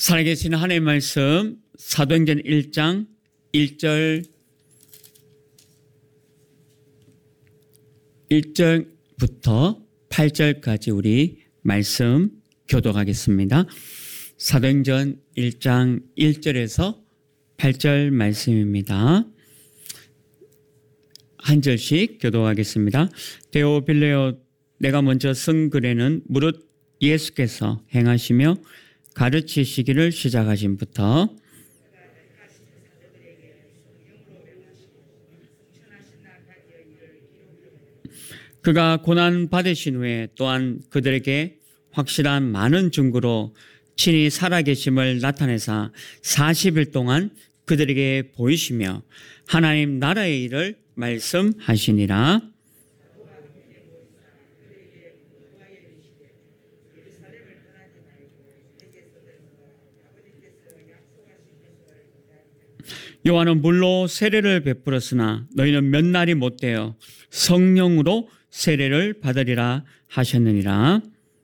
살아계신 하나님의 말씀 사도행전 1장 1절부터 8절까지 우리 말씀 교독하겠습니다. 사도행전 1장 1절에서 8절 말씀입니다. 한 절씩 교독하겠습니다. 데오빌레오, 내가 먼저 쓴 글에는 무릇 예수께서 행하시며 가르치시기를 시작하신부터 그가 고난 받으신 후에 또한 그들에게 확실한 많은 증거로 친히 살아계심을 나타내사 40일 동안 그들에게 보이시며 하나님 나라의 일을 말씀하시니라. 요한은 물로 세례를 베풀었으나 너희는 몇 날이 못되어 성령으로 세례를 받으리라 하셨느니라.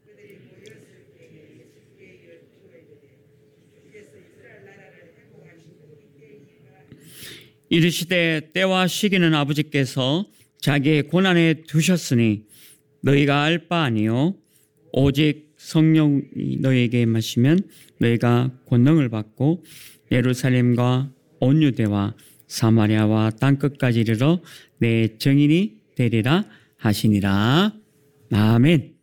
이르시되 때와 시기는 아버지께서 자기의 고난에 두셨으니 너희가 알 바 아니요 오직 성령이 너희에게 임하시면 너희가 권능을 받고 예루살렘과 온 유대와 사마리아와 땅끝까지 이르러 내 증인이 되리라 하시니라. 아멘.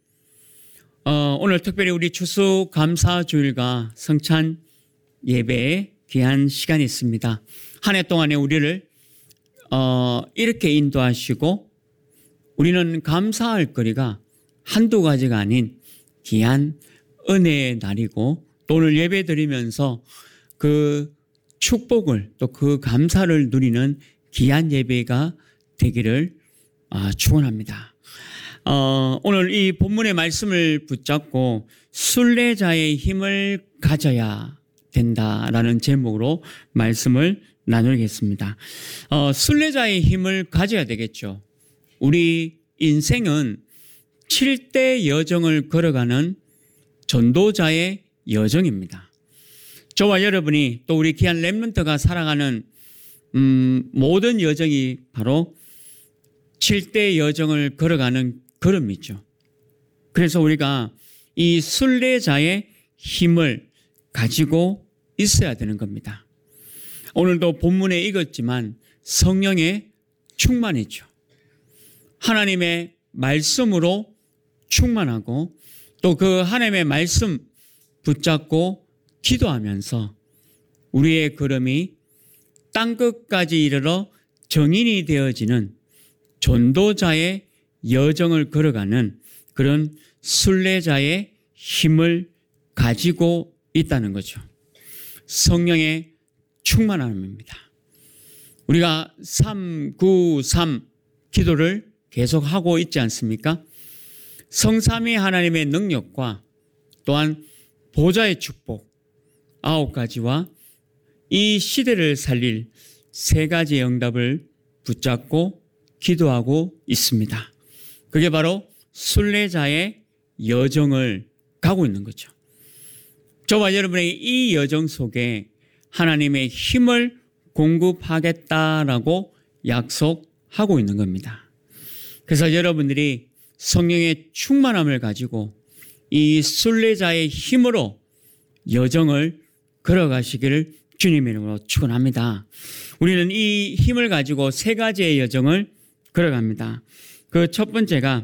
오늘 특별히 우리 추수감사주일과 성찬 예배에 귀한 시간이 있습니다. 한 해 동안에 우리를 이렇게 인도하시고 우리는 감사할 거리가 한두 가지가 아닌 귀한 은혜의 날이고 또 오늘 예배 드리면서 그 축복을 또 그 감사를 누리는 귀한 예배가 되기를 축원합니다. 오늘 이 본문의 말씀을 붙잡고 순례자의 힘을 가져야 된다라는 제목으로 말씀을 나누겠습니다. 순례자의 힘을 가져야 되겠죠. 우리 인생은 7대 여정을 걸어가는 전도자의 여정입니다. 저와 여러분이 또 우리 귀한 렘넌트가 살아가는 모든 여정이 바로 7대 여정을 걸어가는 걸음이죠. 그래서 우리가 이 순례자의 힘을 가지고 있어야 되는 겁니다. 오늘도 본문에 읽었지만 성령의 충만이죠. 하나님의 말씀으로 충만하고 또 그 하나님의 말씀 붙잡고 기도하면서 우리의 걸음이 땅끝까지 이르러 정인이 되어지는 전도자의 여정을 걸어가는 그런 순례자의 힘을 가지고 있다는 거죠. 성령의 충만함입니다. 우리가 393 기도를 계속하고 있지 않습니까? 성삼위 하나님의 능력과 또한 보좌의 축복 9가지와 이 시대를 살릴 3가지의 응답을 붙잡고 기도하고 있습니다. 그게 바로 순례자의 여정을 가고 있는 거죠. 저와 여러분의 이 여정 속에 하나님의 힘을 공급하겠다라고 약속하고 있는 겁니다. 그래서 여러분들이 성령의 충만함을 가지고 이 순례자의 힘으로 여정을 걸어가시기를 주님의 이름으로 축원합니다. 우리는 이 힘을 가지고 3가지의 여정을 걸어갑니다. 그 첫 번째가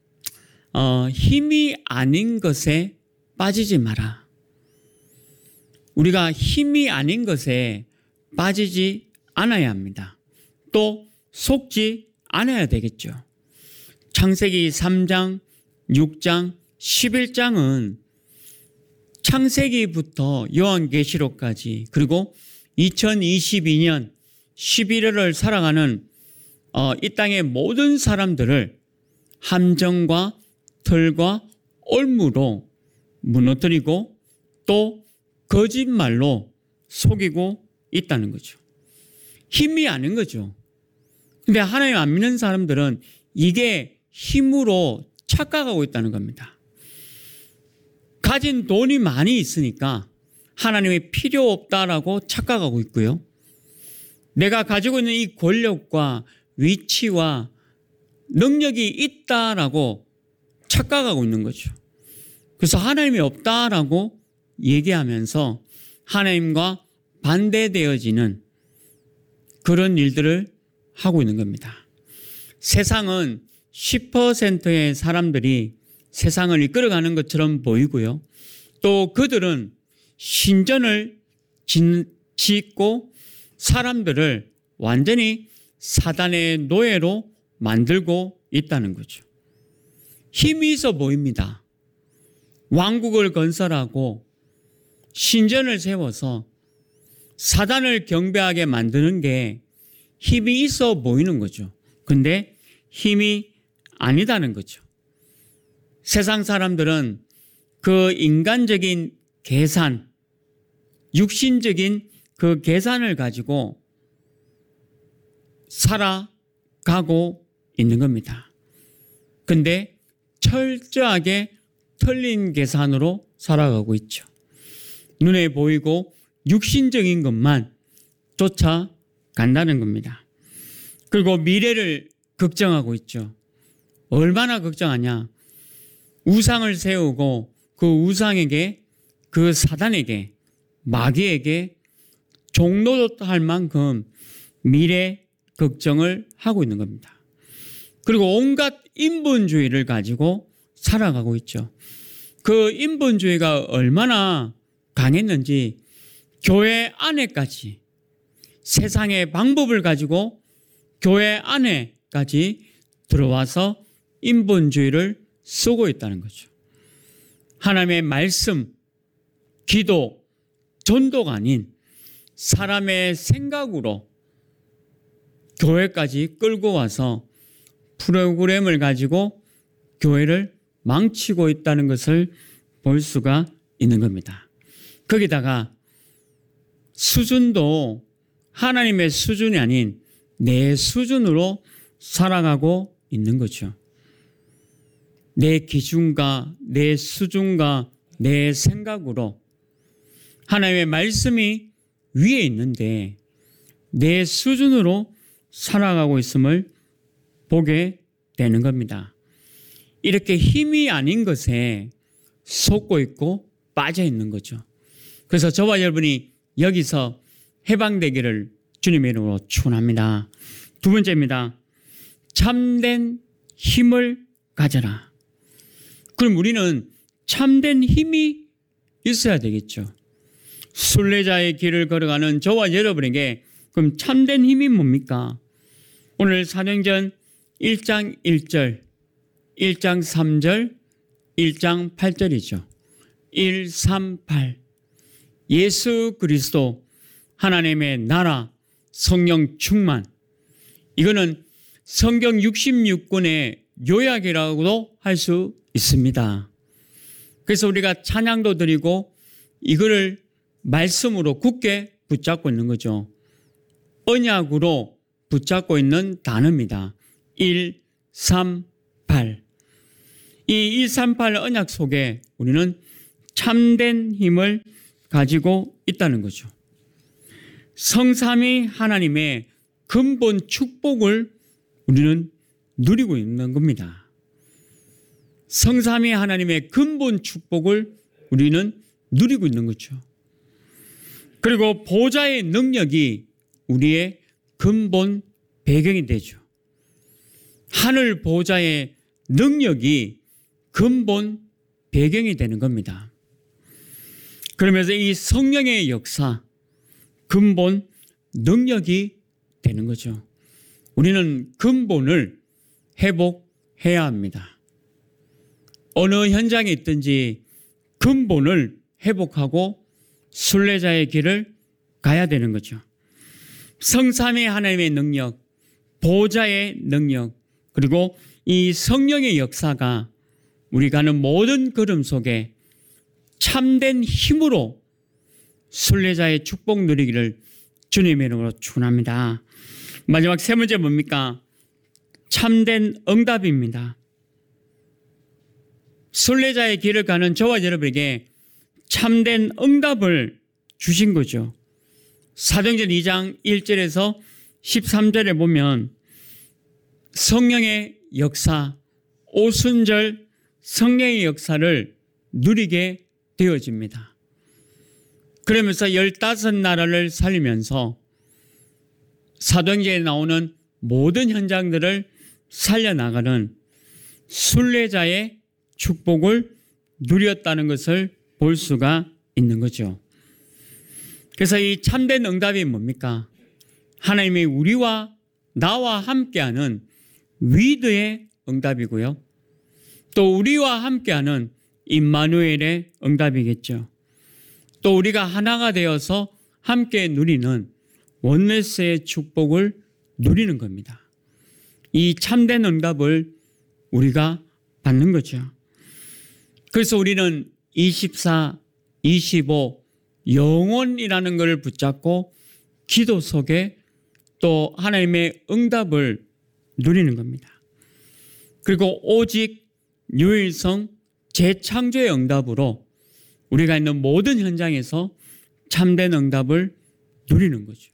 힘이 아닌 것에 빠지지 마라. 우리가 힘이 아닌 것에 빠지지 않아야 합니다. 또 속지 않아야 되겠죠. 창세기 3장, 6장, 11장은 창세기부터 요한계시록까지 그리고 2022년 11월을 살아가는 이 땅의 모든 사람들을 함정과 털과 올무로 무너뜨리고 또 거짓말로 속이고 있다는 거죠. 힘이 아닌 거죠. 근데 하나님 안 믿는 사람들은 이게 힘으로 착각하고 있다는 겁니다. 가진 돈이 많이 있으니까 하나님이 필요 없다라고 착각하고 있고요. 내가 가지고 있는 이 권력과 위치와 능력이 있다라고 착각하고 있는 거죠. 그래서 하나님이 없다라고 얘기하면서 하나님과 반대되어지는 그런 일들을 하고 있는 겁니다. 세상은 10%의 사람들이 세상을 이끌어가는 것처럼 보이고요. 또 그들은 신전을 짓고 사람들을 완전히 사단의 노예로 만들고 있다는 거죠. 힘이 있어 보입니다. 왕국을 건설하고 신전을 세워서 사단을 경배하게 만드는 게 힘이 있어 보이는 거죠. 근데 힘이 아니다는 거죠. 세상 사람들은 그 인간적인 계산, 육신적인 그 계산을 가지고 살아가고 있는 겁니다. 근데 철저하게 틀린 계산으로 살아가고 있죠. 눈에 보이고 육신적인 것만 쫓아간다는 겁니다. 그리고 미래를 걱정하고 있죠. 얼마나 걱정하냐. 우상을 세우고 그 우상에게, 그 사단에게, 마귀에게 종노릇할 만큼 미래 걱정을 하고 있는 겁니다. 그리고 온갖 인본주의를 가지고 살아가고 있죠. 그 인본주의가 얼마나 강했는지 교회 안에까지 세상의 방법을 가지고 교회 안에까지 들어와서 인본주의를 쓰고 있다는 거죠. 하나님의 말씀, 기도, 전도가 아닌 사람의 생각으로 교회까지 끌고 와서 프로그램을 가지고 교회를 망치고 있다는 것을 볼 수가 있는 겁니다. 거기다가 수준도 하나님의 수준이 아닌 내 수준으로 살아가고 있는 거죠. 내 기준과 내 수준과 내 생각으로 하나님의 말씀이 위에 있는데 내 수준으로 살아가고 있음을 보게 되는 겁니다. 이렇게 힘이 아닌 것에 속고 있고 빠져 있는 거죠. 그래서 저와 여러분이 여기서 해방되기를 주님의 이름으로 축원합니다. 두 번째입니다. 참된 힘을 가져라. 그럼 우리는 참된 힘이 있어야 되겠죠. 순례자의 길을 걸어가는 저와 여러분에게 그럼 참된 힘이 뭡니까? 오늘 사도행전 1장 1절, 1장 3절, 1장 8절이죠. 1, 3, 8. 예수 그리스도 하나님의 나라 성령 충만. 이거는 성경 66권의 요약이라고도 할 수 있습니다. 그래서 우리가 찬양도 드리고 이거를 말씀으로 굳게 붙잡고 있는 거죠. 언약으로 붙잡고 있는 단어입니다. 1, 3, 8. 이 1, 3, 8 언약 속에 우리는 참된 힘을 가지고 있다는 거죠. 성삼위 하나님의 근본 축복을 우리는 누리고 있는 겁니다. 성삼위 하나님의 근본 축복을 우리는 누리고 있는 거죠. 그리고 보좌의 능력이 우리의 근본 배경이 되죠. 하늘 보좌의 능력이 근본 배경이 되는 겁니다. 그러면서 이 성령의 역사, 근본 능력이 되는 거죠. 우리는 근본을 회복해야 합니다. 어느 현장에 있든지 근본을 회복하고 순례자의 길을 가야 되는 거죠. 성삼위 하나님의 능력, 보좌의 능력, 그리고 이 성령의 역사가 우리 가는 모든 걸음 속에 참된 힘으로 순례자의 축복 누리기를 주님의 이름으로 축원합니다. 마지막 세 번째 뭡니까? 참된 응답입니다. 순례자의 길을 가는 저와 여러분에게 참된 응답을 주신 거죠. 사도행전 2장 1절에서 13절에 보면 성령의 역사, 오순절 성령의 역사를 누리게 되어집니다. 그러면서 15나라를 살리면서 사도행전에 나오는 모든 현장들을 살려나가는 순례자의 축복을 누렸다는 것을 볼 수가 있는 거죠. 그래서 이 참된 응답이 뭡니까? 하나님이 우리와 나와 함께하는 위드의 응답이고요. 또 우리와 함께하는 임마누엘의 응답이겠죠. 또 우리가 하나가 되어서 함께 누리는 원네스의 축복을 누리는 겁니다. 이 참된 응답을 우리가 받는 거죠. 그래서 우리는 24, 25, 영원이라는 것을 붙잡고 기도 속에 또 하나님의 응답을 누리는 겁니다. 그리고 오직 유일성 재창조의 응답으로 우리가 있는 모든 현장에서 참된 응답을 누리는 거죠.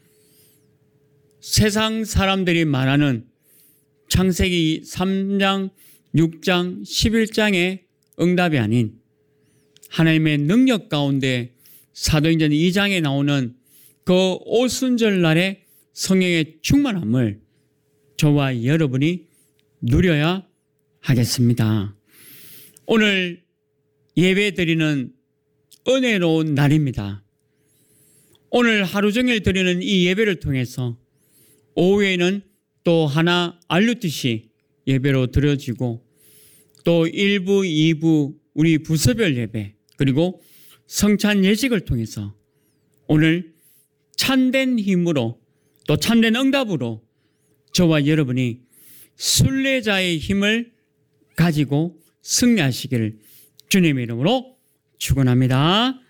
세상 사람들이 말하는 창세기 3장, 6장, 11장의 응답이 아닌 하나님의 능력 가운데 사도행전 2장에 나오는 그 오순절날의 성령의 충만함을 저와 여러분이 누려야 하겠습니다. 오늘 예배 드리는 은혜로운 날입니다. 오늘 하루 종일 드리는 이 예배를 통해서 오후에는 또 하나 알루티시 예배로 드려지고 또 1부, 2부 우리 부서별 예배 그리고 성찬 예식을 통해서 오늘 참된 힘으로 또 참된 응답으로 저와 여러분이 순례자의 힘을 가지고 승리하시기를 주님의 이름으로 축원합니다.